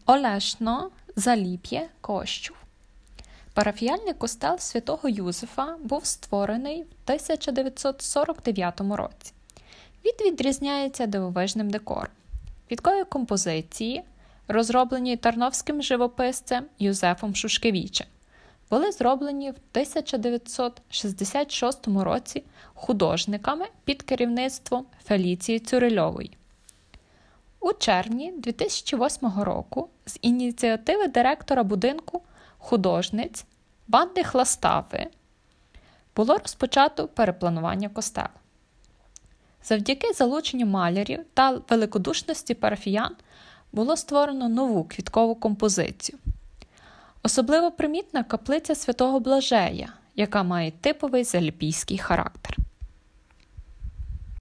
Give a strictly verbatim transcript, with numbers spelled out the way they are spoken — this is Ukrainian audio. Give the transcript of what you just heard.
Олешно, Заліп'є, Кощув. Парафіяльний костел святого Юзефа був створений в тисяча дев'ятсот сорок дев'ятому році. Він відрізняється дивовижним декором. Квіткові композиції, розроблені тарновським живописцем Юзефом Шушкевичем, були зроблені в тисяча дев'ятсот шістдесят шостому році художниками під керівництвом Феліції Цюрильової. У червні дві тисячі восьмого року з ініціативи директора будинку художниць Ванди Хластави було розпочато перепланування костелу. Завдяки залученню малярів та великодушності парафіян було створено нову квіткову композицію. Особливо примітна каплиця святого Блажея, яка має типовий заліпійський характер.